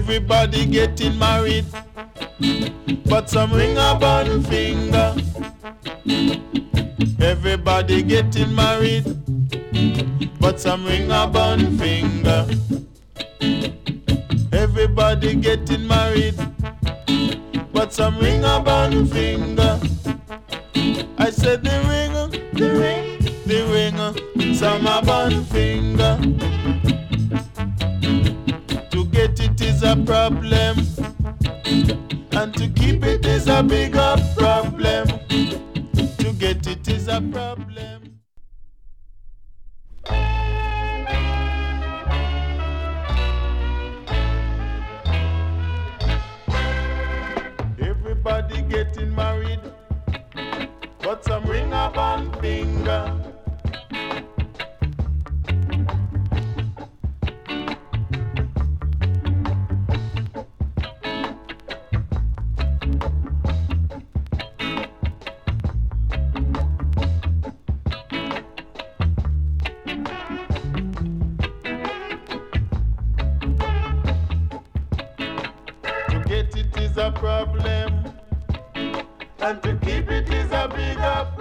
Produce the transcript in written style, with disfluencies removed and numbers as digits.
Everybody getting married, but some ring a bun finger. Everybody getting married, but some ring a bun finger. Everybody getting married, but some ring a bun finger. I said the ring, some a bun finger. To get it is a problem, and to keep it is a bigger problem. To get it is a problem. Everybody getting married, but some ring a bun finger. Get it is a problem, and to keep it is a bigger problem.